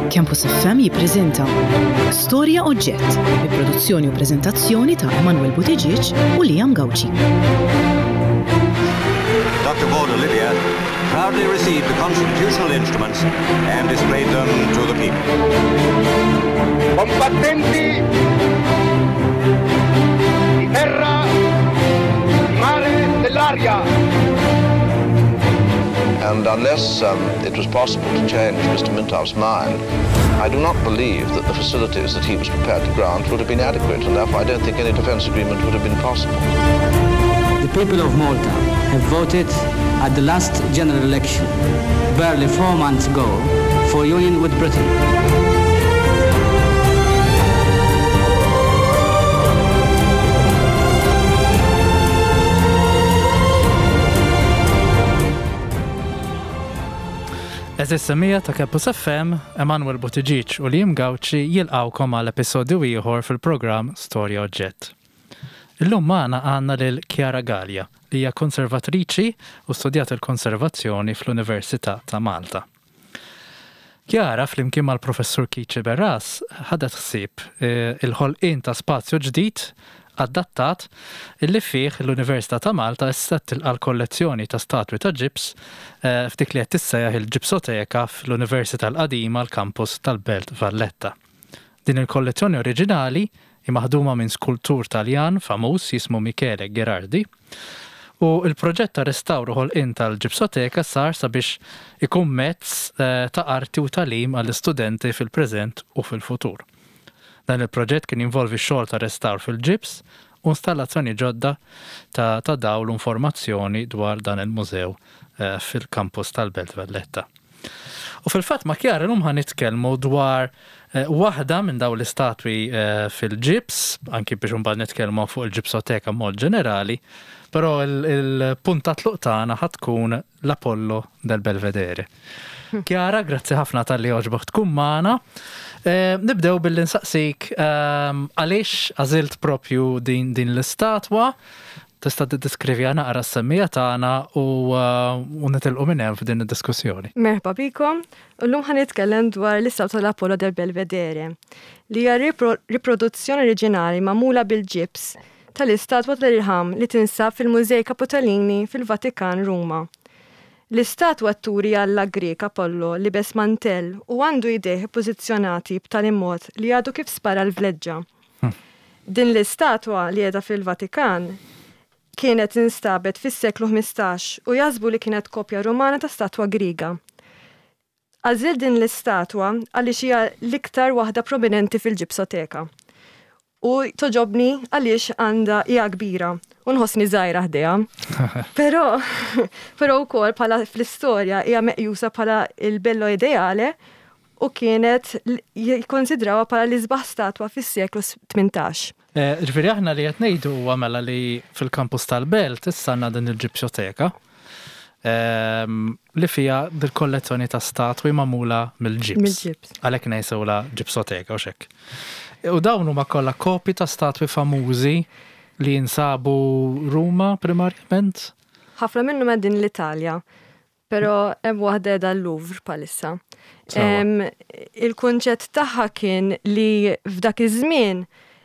Campus FM jippreżenta Storja Oġġett bi produzzjoni u preżentazzjoni ta' Emanuel Buttigieg u Liam Gawci. Dr. Border Lydia proudly received the constitutional instruments and displayed them to the people. Combattenti di terra, di mare, dell'aria. And unless it was possible to change Mr. Mintoff's mind, I do not believe that the facilities that he was prepared to grant would have been adequate, and therefore I don't think any defence agreement would have been possible. The people of Malta have voted at the last general election, barely 4 months ago, for union with Britain. Eżis semija ta' Campus FM, Emanuel Buttigieg u Liam Gawci jilqawkom għal episodju ieħor fil-programm Storja Oġġett. Illum magħna għandna lil Chiara Gallia, li hija konservatriċi u studjat il-konservazzjoni fl-Università ta' Malta. Chiara, flimkien mal-professur Kici Berras, ħadet ħsieb il-ħolqien ta' spazju ġdid adattat illi fih l-Università ta' Malta issett il-kollezzjoni ta' statwi ta' ġips f'dik li qed tissejjaħ il-ġipsoteka fl-Università l-Qadima l-kampus tal-Belt Valletta. Din il-kollezzjoni oriġinali hi maħduma minn skultur Taljan famuż jismu Michele Gherardi u il-proġett ta' restawru ħolqien tal-ġipsoteka sar sabiex ikun mezz ta' arti u tagħlim għall-istudenti fil-preżent u fil-futur. Dan il-proġett kien involvi xogħol ta' restawr fil-ġips u installazzjoni ġodda ta' dawl u informazzjoni dwar dan il-mużew fil-kampus tal-Belt Valletta. U fil-fatt ma' Chiara llum ħanitkellmu dwar waħda minn dawn l-istatwi fil-ġips, anki biex imbagħad nitkellmu fuq il-ġipsoteka mod ġenerali, però il-punt ta' tluq tagħna ħatkun l-Apollo del Belvedere. Chiara, grazzi ħafna tal-li oġbok tkun magħna. Nibdew billi nsaqsik għaliex għażilt propju din l-istatwa, tista' tiddiskrivja naqra s-semmija tagħna u nitilqu minn hemm f'din id-diskussjoni. Merħba bikom, llum ħanitkellem dwar l-istatwa tal-Apollo del Belvedere, li hija riproduzzjoni oriġinali magħmula bil-ġips tal-istatwa tal-Irħam li tinsab fil-Mużej Capitolini fil-Vatikan Ruma. L-istatwa turi Alla Grek Apollo libes mantell u għandu idejh pożizzjonati b'tali mod li għadu kif spara l-vleġġa. Din l-istatwa li qiegħda fil-Vatikan kienet instabet fis-seklu 15 u jaħsbu li kienet kopja Rumana ta' statwa Griega. Għażil din l-istatwa għaliex hija l-iktar waħda prominenti fil-ġipsoteka. U toġobni għaliex għandha hija kbira u nħossni żgħira ħdejha. Però wkoll bħala fl-istorja hija meqjusa bħala il-bello ideale u kienet jikkonsidrawha bħala l-isbaħ statwa fis-seklu 18. Ġifieri aħna li qed ngħidu huwa mela li fil-kampus tal-Belt issa għandna din il-ġipsoteka li fiha bil-kollezzjoni ta' statwi magħmula mill-ġips. Għalhekk ngħisewla ġipsoteka u xekk. U dawn huma kollha kopji ta' statwi famużi li jinsabu Ruma primarjament? Ħafna minnhom din l-Italja, però hemm waħda dal-Louvre bħalissa. Il-kunċett tagħha kien li f'dak iż-żmien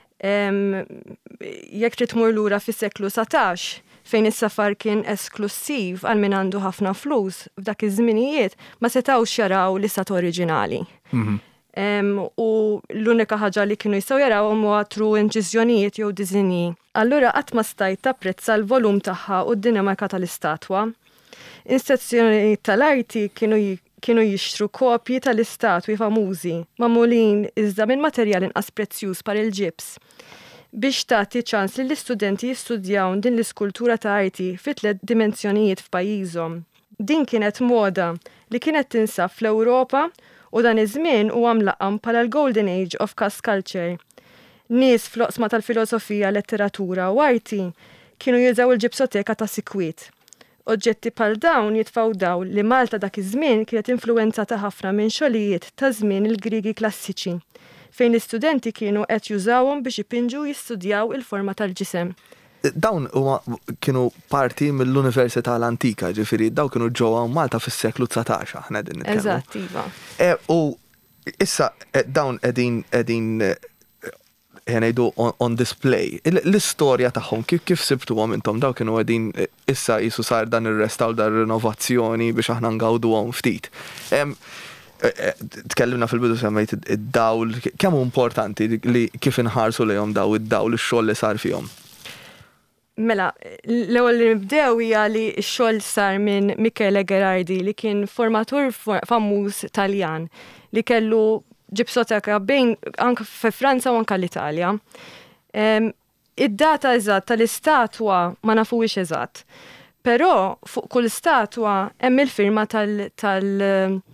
jekk trid tmur lura fis-seklu 17 fejn is-safar kien esklusiv għal min għandu ħafna flus, f'dak iż-żminijiet ma setgħux jaraw l-istat oriġinali. U l-unika ħaġa li kienu jistgħu jaraw huwa tru inċiżjonijiet jew diżinji. Allura qatt ma stajt tapprezza l-volum tagħha u d-dinamika tal-istatwa. Istazzjoni tal-arti kienu jixtru kopji tal-istatwi famużi magħmulin iżda minn materjal inqas prezzjuż par il-ġips biex tagħti ċans li l-istudenti jistudjaw din l-iskultura ta' arti fi 3 dimensjonijiet f'pajjiżhom. Din kienet moda li kienet tinsab fl-Ewropa u dan iż-żmien huwa mlaqqam bħala l-Golden Age of Caste Culture. Nies fl-oqsma tal-filosofija, letteratura u arti kienu jużaw il-ġipsoteka ta' sikwiet. Oġġetti bħal dawn jitfgħu dawl li Malta dak iż-żmien kienet influwenzata ħafna minn xogħlijiet ta' żmien il-Griegi klassiċi, fejn l-istudenti kienu qed jużawhom biex ipinġu jistudjaw il-forma tal-ġisem. Dawn kienu parti mill-Università l-Antika, ġifieri daw kienu ġewwa Malta fis-seklu 19 aħna din nitkellmu. Eżatt, iva. U issa dawn qegħdin ħenajdu on display. L-istorja tagħhom kif sibtuhom intom daw kienu qegħdin issa jisu sar dan ir-restaw dar rinnovazzjoni biex aħna ngawduhom ftit. Tkellimna fil-bidu semmejt id-dawl, kemm importanti li kif inħarsu lejhom daw id-dawl ix-xogħol li sar fihom. Mela, l-ewwel li nibdew hija li x-xogħol sar minn Michele Gherardi li kien formatur famuż Taljan li kellu ġibsoteka bejn anke fi Franza u anke l-Italja. Id-data eżatt tal-istatwa ma nafuwix eżatt. Però fuq kull statwa hemm il-firma tal-artist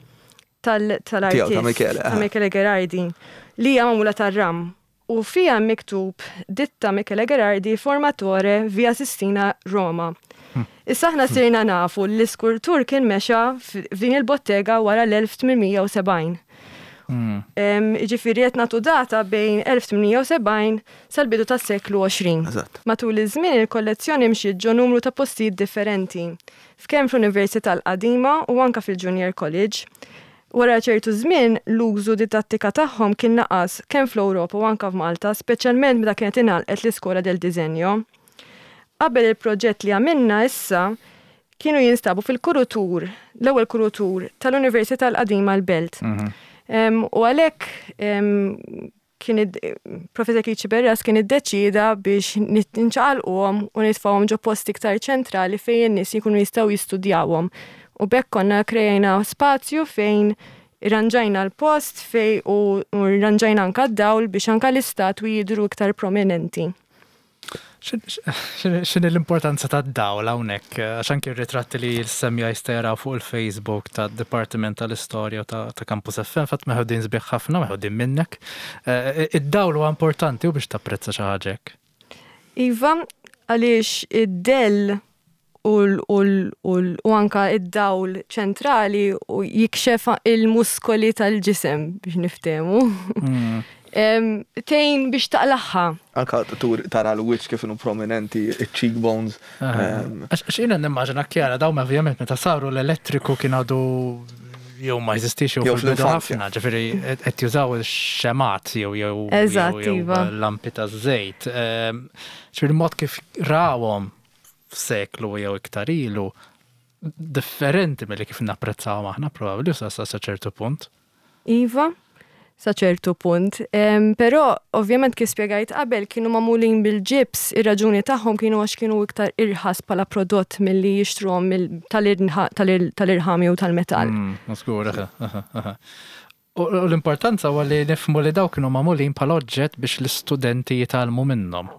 ta' Michele Gherardi li hija magħmula tar-ram. U fija miktub ditta Michele Gherardi formatore via Sistina Roma. Issa aħna sirna nafu l-iskultur kien mexa f'din il-bottega wara l-1870. Ġifieri qed nagħtu data bejn 1870 sal-bidu tas-seklu 20. Matul iż-żmien il-kollezzjoni mxiet ġo numru ta' postijiet differenti f'kemm fl-Università l-Qadima u anke fil-Junior College. Wara ċertu żmien l-użu didattika tagħhom kien naqas kemm fl-Ewropa u anke f'Malta, speċjalment meta kienet ingħalqet l-Iskola del Diżenjo. Qabel il-proġett li għamilna issa kienu jinstabu fil-kurutur, l-ewwel kurutur tal-Università l-Qadima l-Belt. U għalhekk kien Professor Kici Berras kien iddeċida biex ninċaqalquhom u nitfgħuhom ġo posti iktar ċentrali fejn in-nies jkunu jistgħu jistudjawhom. U bekk konna krejna spazju fejn irranġajna l-post u irranġajna anka d-dawl biex anka l-istatwi jidhru iktar prominenti. X'inhi l-importanza tad-dawl hawnhekk għax anke r-ritratti li l-semmija jista' jaraw fuq il-Facebook tad-Dipartiment tal-Istorja ta' Campus FM fatt meħudin sbieħ ħafna meħudin minnek. Id-dawl huwa importanti u biex tapprezza xi ħaġa hekk. Iva, għaliex id-dell u anka id-dawl ċentrali u jikxef il-muskoli tal-ġisem biex niftehmu. Tejn biex taqlaħħa. Anka tara l-wiċċ kif inhu prominenti, cheekbones. Għax jiena nimmaġina Kjara dawn ovvjament meta saru l-elettriku kien għadu jew ma jeżistix jew fil-bidu ħafna, ġifieri qed jużaw ix-xemat jew lampi ta' żejt. Ġifieri mod kif rawhom f'seklu jew iktar ilu differenti milli kif napprezzawhom aħna probabbli sa ċertu punt. Iva, sa ċertu punt. Però ovvjament kif spjegajt qabel kienu magħmulin bil-ġips, ir-raġuni tagħhom kienu għax kienu iktar irħas bħala prodott milli jixtruhom tal-irħam jew tal-metall. Maskur, U l-importanza huwa li nifhmu li daw kienu magħmulin bħala oġġett biex l-istudenti jitgħallmu minnhom.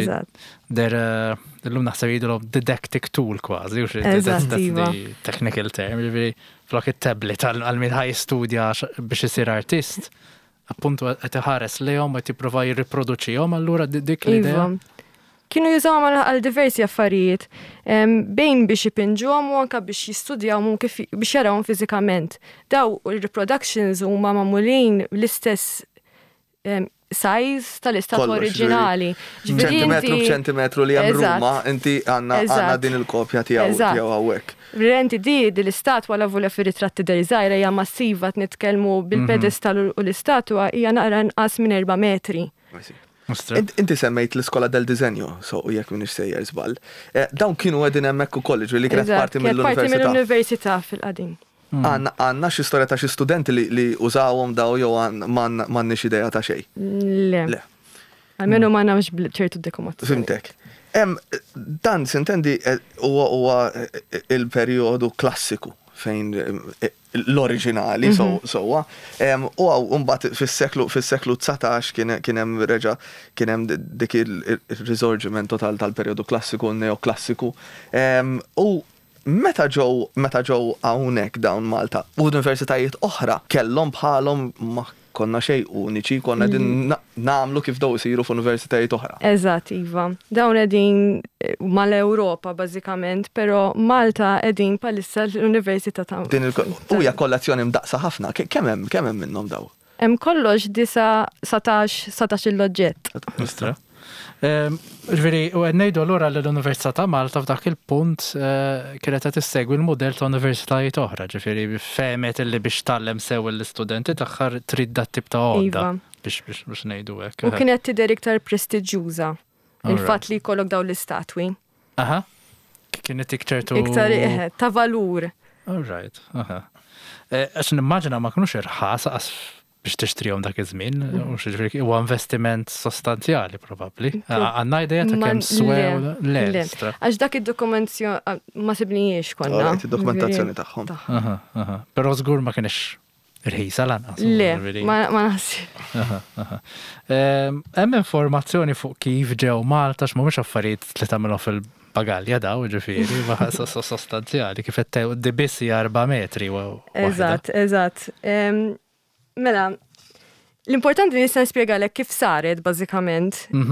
L-lum naħseb jidulhom didactic tool kważi, that's the technical term, flok it-tablet għal-min ħaj studja biex isir artist, appuntu qed iħares lejhom qed jipprova jirriproduċihom allura dik l-idea. Kienu jużawhom għal diversi affarijiet, bejn biex ipinġuhom u anke biex jistudjawhom kif biex jarawhom fiżikament. Daw ir-reproductions huma magħmulin l-istess size tal-istat oriġinali. Ċentimetru b'ċentimetru li hemm Ruma, inti għandna din il-kopja tiegħu hawnhekk. Renti di l-istatwa la volja fir-ritratti dari żgħira hija massiva nitkellmu bil-pedestal u l-istatwa hija naqra nqas minn 4 metri. Inti semmejt l-Iskola del Diżenjo, so jekk minix sejjer żball. Dawn kienu qegħdin hemmhekk ukoll, li kienet parti mill-università. Parti mill-università fil-qadim. Għanna xi storja ta' xi studenti li użawhom daw jew m'għandniex idea ta' xejn. Le. Almenu ma nafx ċertu dekomat. Fimtek. Dan sintendi huwa il-perjodu klassiku fejn l-oriġinali sewwa. U mbagħad fis-seklu 19 kien hemm dik il-risorġiment tal-perjodu klassiku u neoklassiku. U meta ġew hawnhekk dawn Malta u universitajiet oħra kellhom bħalhom ma konna xejn uniċi, konna din nagħmlu kif daw isiru f'universitajiet oħra. Eżatt, iva. Dawn qegħdin mal-Ewropa bażikament, però Malta qegħdin bħalissa l-Università ta' hija kollazzjoni mdaqsa ħafna. Kemm hemm minnhom daw? Hemm kollox 17 l-oġġett. Ġveri, u għennejdu l-ura l-Università ta' Malta f'dak il-punt kienet qed tissegwi l-modell ta' universitajiet oħra, ġifiri femet li biex tallem sew l-istudenti taħħar trid dat tip ta' għodda biex nejdu hekk. U kienet tidher iktar prestiġjuża il-fatt li jkollok daw l-istatwi. Aha. Kienet iktar ta' valur. All right. Aha. Għax nimmaġina ma kinux irħas biex tixtrihom dak iż-żmien, u investiment sostanzjali probabbli. Għandna idea ta' kemm swew le. Għax dak id-dokumentazzjoni ma sibniex konna. Id-dokumentazzjoni tagħhom. Però żgur ma kienx irħisa lanqas. Le, ma naħsib. Hemm informazzjoni fuq kif ġew Malta x'mhumiex affarijiet li tagħmilhom fil-bagalja daw, ġifieri, sostanzjali kif qed dibissi 4 metri. Eżatt. Mela, l-importanti nista' nispjegalek kif saret bażikament.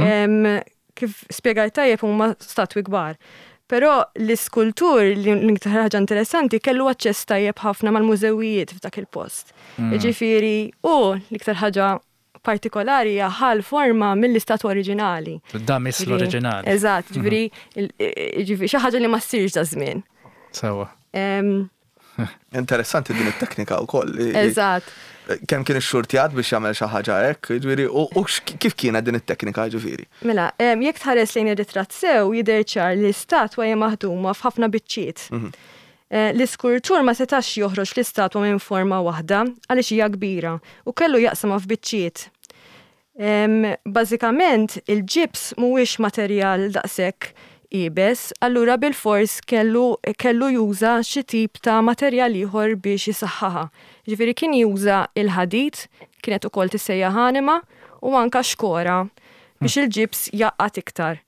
Kif spjegajt tajjeb huma statwi kbar. Però l-iskultur l-iktar ħaġa interessanti kellu aċċess tajjeb ħafna mal-mużewijiet f'dak il-post. Ġifieri, u l-iktar ħaġa partikolari ħal forma mill-istatwa oriġinali. Damis l-oriġinali. Eżatt, ġifieri xi ħaġa li ma ssirx ta' żmien. Sewa. Interessanti din it-teknika wkoll. Eżatt. Kemm kien ix-xurtjat biex jagħmel xi ħaġa hekk, ġifieri, u kif kienet din it-teknika ġifieri? Mela, jekk tħares lejn ir-ritratt sew jidher ċar li l-istatwa hija maħduma f'ħafna biċċiet. L-iskultur ma setax joħroġ l-istatwa minn forma waħda għaliex hija kbira u kellu jaqsamha f'biċċiet. Bażikament il-ġips mhuwiex materjal daqshekk ibes, allura bil-fors kellu juża xi tip ta' materjal ieħor biex jisaħħaha. Ġifieri kien juża il-ħadid, kienet ukoll tissejjaħ ħanima u anke xkora biex il-ġips jaqqat iktar.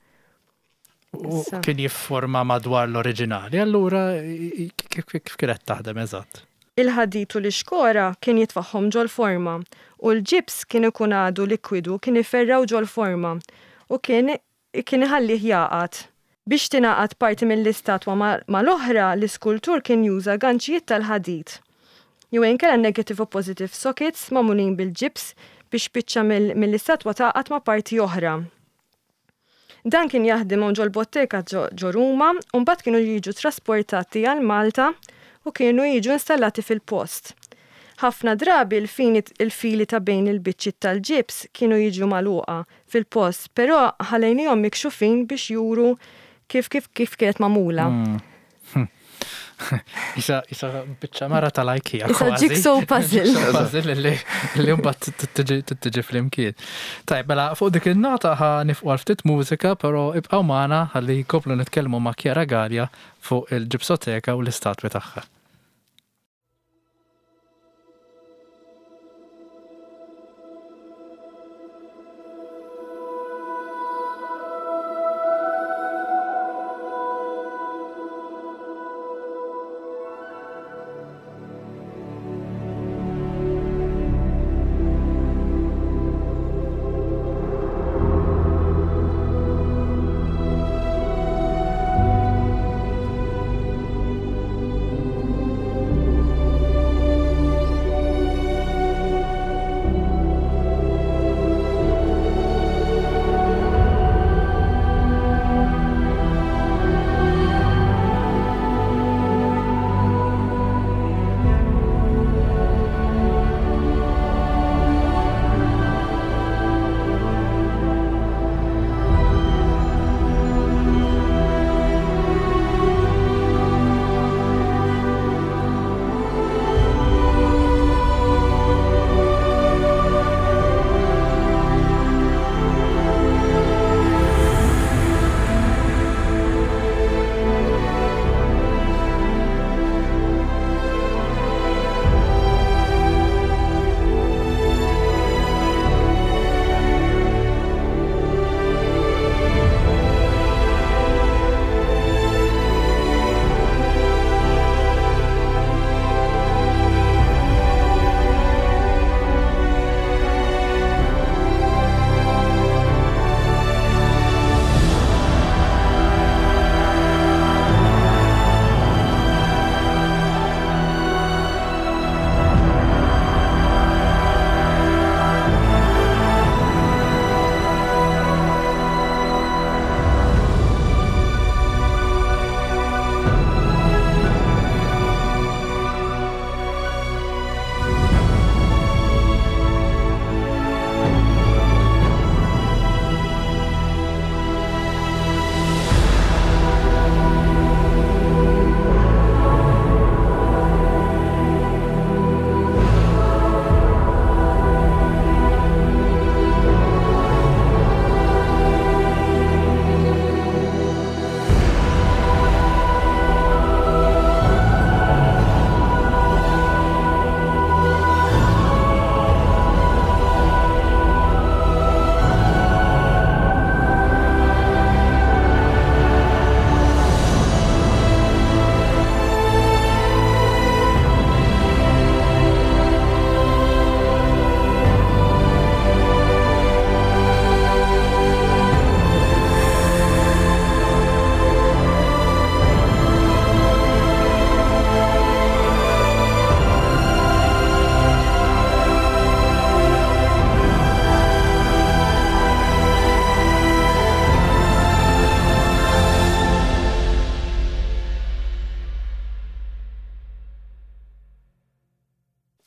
U kien jifforma madwar l-oriġinali, allura kif kienet taħdem eżatt? Il-ħadid u l-xkora kien jitfaħħom ġol forma u l-ġips kien ikun għadu likwidu kien iferraw ġol forma u kien iħallih jaqat. Biex tingħaqad parti mill-istatwa mal-oħra, l-iskultur kien juża ganċijiet tal-ħadid. Jew inkella negative u positive sockets magħmulin bil-ġips biex biċċa mill-istatwa taqgħad ma' parti oħra. Dan kien jaħdem ġol botteka ġo Ruma u mbagħad kienu jiġu trasportati għal Malta u kienu jiġu installati fil-post. Ħafna drabi il-fili ta' bejn il-biċċiet tal-ġips kienu jiġu magħluqa fil-post, però ħalejnihom mikxufin biex juru kif kienet magħmula. Isa biċċa mara tal-IKEA. Isa jigsaw puzzle. Puzzle li mbagħad tiġi flimkien. Tajb, mela fuq dik in-nota ħa nifqu ftit mużika, però ibqgħu magħna ħalli jkomplu nitkellmu ma' Chiara Gallia fuq il-ġipsoteka u l-istatwi tagħha.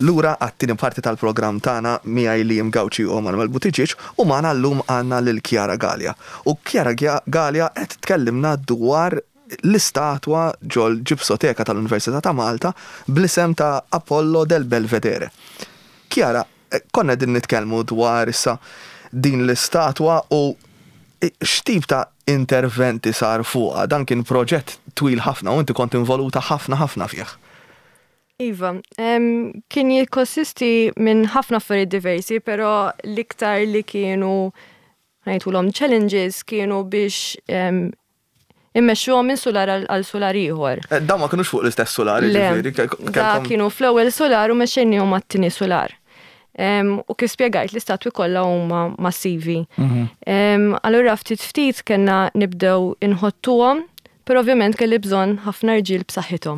Lura għattini parti tal-programm tagħna miegħi Liam Gawci u Manuel Buttigieg u magħna llum għandna lil Chiara Gallia. U Chiara Gallia qed tkellimna dwar l-istatwa ġol ġipsoteka tal-Università ta' Malta bl-isem ta' Apollo del Belvedere. Chiara, konna din nitkellmu dwar issa din l-istatwa u x'tip ta' interventi sar fuqha, dan kien proġett twil ħafna u inti kont involuta ħafna fih. Iva, kien jikkonsisti minn ħafna affarijiet diversi, però l-iktar li kienu ngħidulhom challenges kienu biex immexxuhom minn solar għal solar ieħor. Dawn ma kinux fuq l-istess solar, ġifieri. Da kienu fl-ewwel solar u mexxejnihom għat-tieni solar. U kif spjegajt l-istatwi kollha huma massivi. Allura ftit kellna nibdew inħottuhom, però ovvjament kelli bżonn ħafna rġiel b'saħħithom.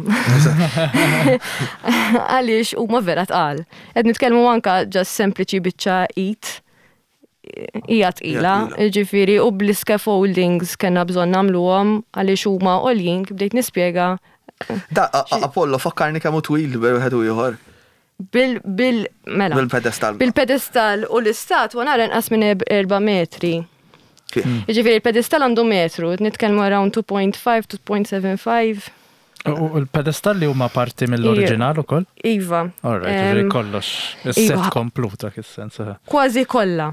Għaliex huma vera tqal. Qed nitkellmu anke ġast sempliċi biċċa hija tqila, ġifieri u bl-scaffoldings kellna bżonn nagħmluhom għaliex huma għoljin kif bdejt nispjega. Da Apollo fakkarni kemm hu twil wieħed u ieħor. Bil-pedestal. Bil-pedestal u l-istatwa nara inqas minn 4 metri. Ġifieri il-pedestal għandu metru, nitkellmu around 2.5, 2.75. U l-pedestal li huma parti mill-oriġinal ukoll? Iva. Alright, ġifieri kollox, is-set kompluta kis-sens. Kważi kollha.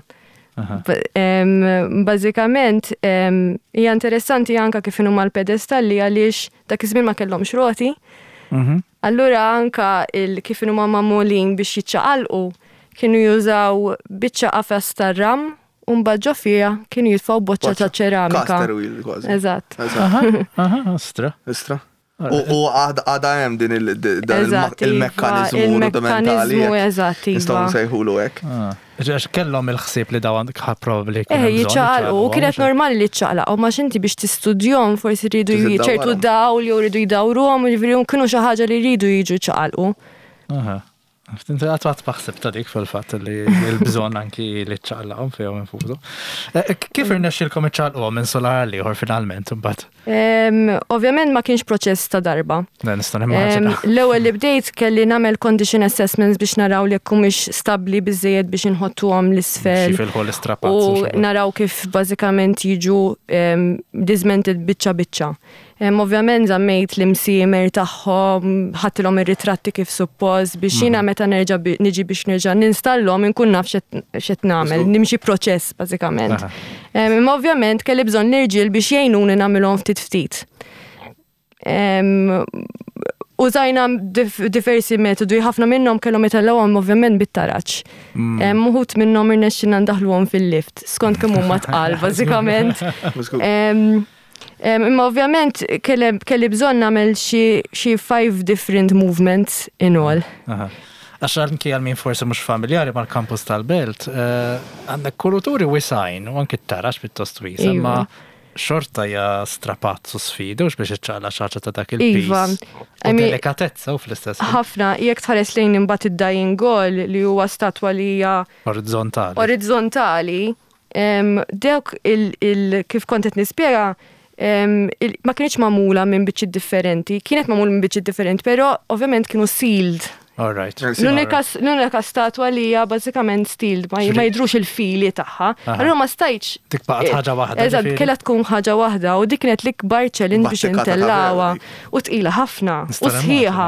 Bażikament hija interessanti anke kif huma l-pedestalli għaliex dak iż-żmien ma kellhomx roti. Allura anke kif huma magħmulin biex jiċċaqalqu kienu jużaw biċċa qafas tar-ram u mbagħad ġo fiha kienu jitfgħu boċċa ta' ċeramika. Caster wheel kważi. Eżatt. Ostra. U għada hemm din il-mekkaniżmu rudimentali. Eżatt, nistgħu nsejħulu hekk. Għax kellhom il-ħsieb li dawn probabli jiċċaqalqu u kienet normali li jiċċaqlaqgħu ma x'inti biex tistudjahom forsi jridu ċertu dawl jew jridu jdawruhom u jiġifieri kienu xi ħaġa li jridu jiġu jiċċaqalqu. Inti għat paħseb ta' dik fil-fatt li l-bżon anki li ċaqlaqom fejhom infusu. Kif irnexxilkom iċċaqlquhom minn solar għal ieħor finalment imbagħad? Ovvjament ma kienx proċess ta' darba. Nista' nimmaġina. L-ewwel li bdejt kelli nagħmel condition assessments biex naraw li jekk humiex stabbli biżżejjed biex inħottuhom l-isfel. Xifilħu l-istrapazz. U naraw kif bażikament jiġu dismented biċċa. Ovvjament żammejt l-imsiemer tagħhom, ħadtilhom ir-ritratti kif suppost biex jiena meta niġi biex nerġa' ninstallhom inkun naf x'qed nagħmel, nimxi proċess bażikament. Imma ovvjament kelli bżonn l-irġiel biex jgħinuni nagħmilhom ftit. Użajna diversi metodi, ħafna minnhom kellhom itellgħuhom ovvjament bit-taraġġ. Uħud minnhom irnexxinna ndaħluhom fil-lift, skont kemm huma tqal bażikament. Imma ovvjament kelli bżonn nagħmel xi 5 different movements in all. Għax anki għal min forsi mhux familjari mal-kampus tal-Belt, għandek kuruturi wisajn u anki t-tarax pittost wiesa, imma xorta hija strapazzu sfidu biex iċċaqla xaġa ta' dak il-pis. U delikatezza u fl-istess. Ħafna, jekk tħares lejn imbagħad id-dying goal li huwa statwa li hija orizzontali, dewk kif kont qed nispjega ma kienx magħmula minn biċċi differenti, kienet magħmula minn biċċi differenti, però ovvjament kienu sealed. L-unika statwa li hija bażikament sealed, ma jidrux il-fili tagħha. Allura ma stajtx. Dik baqgħet ħaġa waħda. Eżatt, kellha tkun ħaġa waħda u dik kienet l-ikbar challenge biex intellawha u tqila ħafna u sħiħa.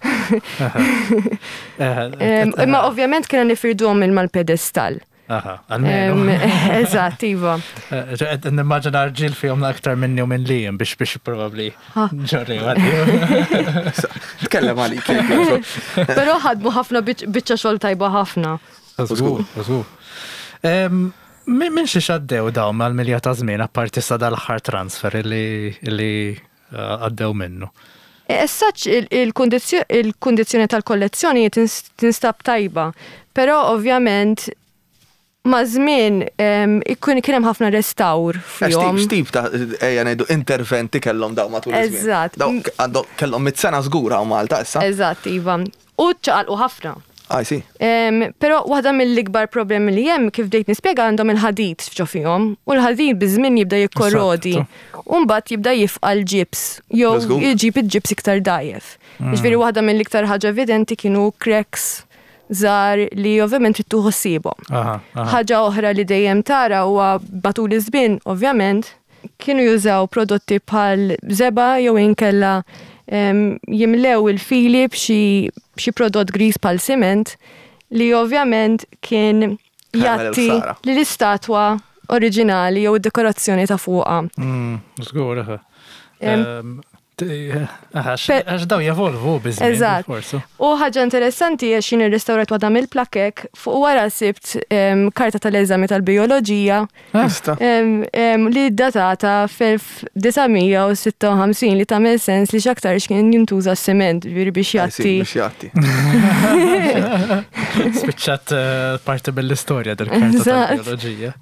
Imma ovvjament kienna nifirduhom mal-pedestal. Eżatt, iva. Nimmaġina rġil fihom aktar minni u minn Liam biex probably ġorri għalli. Tkellem għalik. Però ħadmu ħafna biċċa xogħol tajba ħafna. Żgur. Minn xi xaddew dawn mal-milja ta' żmien apparti sa dal-aħħar transfer li għaddew minnu. Essaċ il-kundizzjoni tal-kollezzjoni tinstab tajba, però ovvjament ma' żmien kien hemm ħafna restawr fihom. X'tip ta' ngħidu interventi kellhom dawn matul iż-żmien. Eżatt. Dawn kellhom 100 sena żgura u Malta issa. Eżatt, iva. U ċaqalqu ħafna. Si. Però waħda mill-ikbar problemi li hemm kif dejt nispjega għandhom il-ħadid f'ġo fihom u l-ħadid biż-żmien jibda jikkorrodi. U mbagħad jibda jifqal ġips jew jġib il-ġips iktar dajjef. Jiġifieri waħda mill-iktar ħaġa evidenti kienu cracks żgħar li ovvjament trid tuħu ħsiebhom. Ħaġa oħra li dejjem tara huwa matul iż-żmien ovvjament kienu jużaw prodotti bħal żeba jew inkella jimlew il-fili b'xi prodott gris bħal siment li ovvjament kien jatti l-istatwa oriġinali jew id-dekorazzjoni ta' fuqha. Żgur, għax daw jevolvu biżmien. Eżatt. U ħaġa interessanti għax jien ir-restawrat waħda mill-plakek fuq wara sibt karta tal-eżami tal-bioloġija li datata f'1956 li tagħmel sens li x'aktar kien jintuża s-sement biex jatti. Spiċċat parti mill-istorja del-karta tal-bioloġija.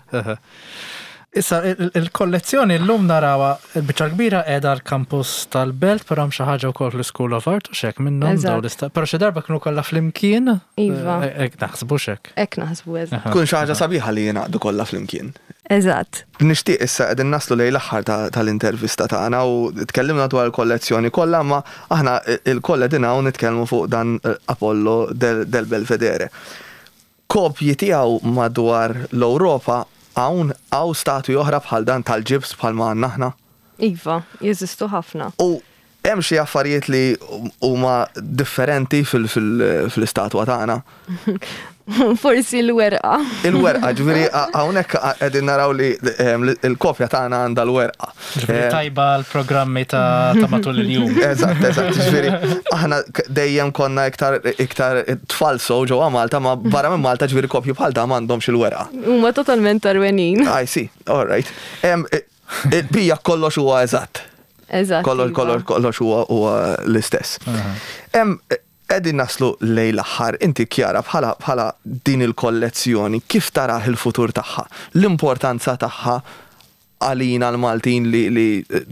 Issa, il-kollezzjoni l-lum narawa il-bicċa kbira edha l-kampus tal-Belt, però xi ħaġa wkoll fl-School of Art u xek minnhom daw però xi darba kienu kollha flimkien. Iva. Hekk naħsbu xek. Hekk naħsbu eżatt. Kun xi ħaġa sabiħa li jingħaqdu kollha flimkien. Eżatt. Nixtieq issa qegħdin naslu lejn l-aħħar tal-intervista tagħna u tkellimna dwar il-kollezzjoni kollha, ma aħna il-koll qegħdin hawn nitkellmu fuq dan Apollo del Belvedere. Kopji tiegħu madwar l-Ewropa għaw statui oħra bħal dan tal-ġibs bħal ma għandna aħna? Iva, jeżistu ħafna. U hemm xi affarijiet li huma differenti fil-istatwa tagħna. Forsi l-werqa. Il-werqa, ġifieri hawnhekk qegħdin naraw li l-kopja tagħna għandha l-werqa. Ġifieri tajba l-programmi ta' matul il-jum. Eżatt, ġifieri aħna dejjem konna iktar tfal sow ġewwa Malta, ma barra minn Malta ġifieri kopji bħal dan m'għandhomx il-werqa. Huma totalment tarwenin. I see, all right. Bija kollox huwa eżatt. Eżatt. Kollox huwa l-istess. Qegħdin naslu lejn l-aħħar, inti Kjara bħala din il-kollezzjoni, kif taraħ il-futur tagħha? L-importanza tagħha għalina l-Maltin li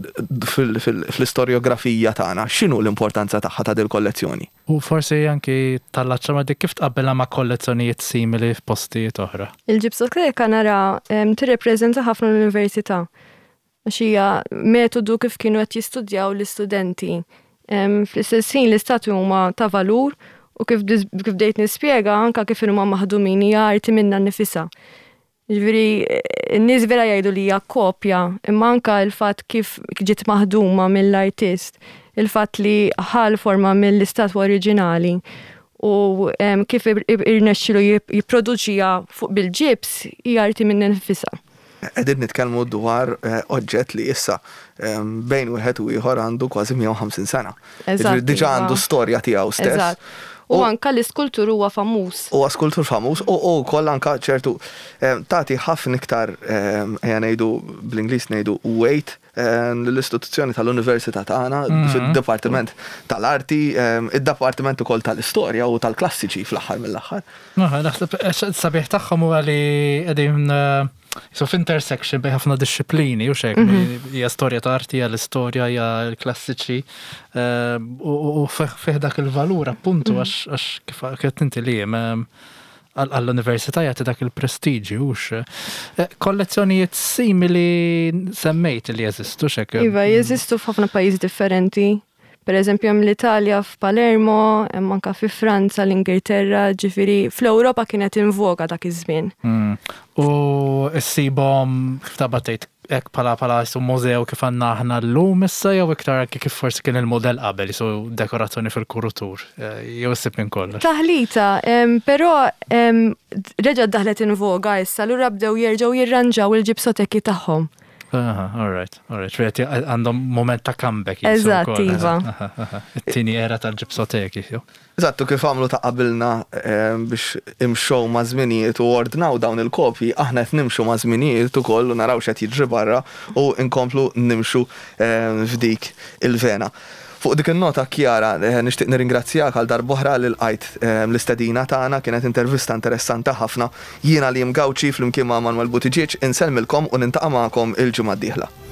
fl-istoriografija tagħna, x'inhu l-importanza tagħha ta' din il-kollezzjoni? U forsi anki tal-aċċa ma dik kif tqabbelha ma' kollezzjonijiet simili f'postijiet oħra. Il-ġipsoteka nara tirrepreżenta ħafna l-università. Xija metodu kif kienu qed jistudjaw l-istudenti. Fl-istess ħin l-istatwi huma ta' valur u kif bdejt nispjega anke kif huma maħdumin hija arti minnha nnifisha. Ġifieri n-nies vera jgħidu li hija kopja, imma anke l-fatt kif ġiet maħduma mill-artist, il-fatt li ħal forma mill-istatwa oriġinali u kif irnexxielu jipproduċiha fuq bil-ġips hija arti minnha nnifisha. Qegħdin nitkellmu dwar oġġett li issa bejn wieħed u ieħor għandu kważi 150 sena. Diġà għandu storja tiegħu stess. U anke l-iskultur huwa famuż. Huwa skultur famuż u wkoll anke ċertu tagħti ħafna iktar ngħidu bl-Ingliż ngħidu weight l-istituzzjoni tal-Università tagħna fid-Dipartiment tal-Arti, id-Dipartiment ukoll tal-Istorja u tal-Klassiċi fl-aħħar mill-aħħar. Naħseb sabiħ tagħhom huwa li qegħdin so f'intersection bej ħafna disċiplini u xek, hija storja ta' arti, hija l-istorja, hija l-klassiċi u fih dak il-valur appuntu għax kif qed inti li għall-università jagħti dak il-prestiġi hux. Kollezzjonijiet simili semmejt li jeżistu xek. Iva, jeżistu f'ħafna pajjiżi differenti. Per eżempju, hemm l-Italja f'Palermo, hemm anke fi Franza, l-Ingilterra, ġifieri fl-Ewropa kienet invoga dak iż-żmien. U ssibhom kif tabatejt hekk bħala mużew kif għandna aħna llum issa jew iktar kif forsi kien il-modell qabel isu dekorazzjoni fil-kurutur jew issib minn kollox. Taħlita, però reġgħet daħlet invoga issa lura bdew jerġgħu jirranġaw il-ġipsoteki tagħhom. All right. Ċveti għandhom moment ta' comeback. Eżatt, iva. It-tieni era tal-ġipsoteki. Eżattu kif għamlu ta' qabilna biex imxow ma' żminijiet u ordnaw dawn il-kopji, aħna qed nimxu ma' żminijiet ukoll u naraw x'qed jiġri barra u nkomplu nimxu f'dik il-vena. Fuq dik il-nota Kjara, nixtieq nirringrazzjak għal darb'oħra li lqajt l-istedina tagħna, kienet intervista interessanti ħafna. Jiena Liam Gawci flimkien ma' Manuel Buttigieg insellmilkom u nintaqa' magħkom il-ġimgħa d-dieħla.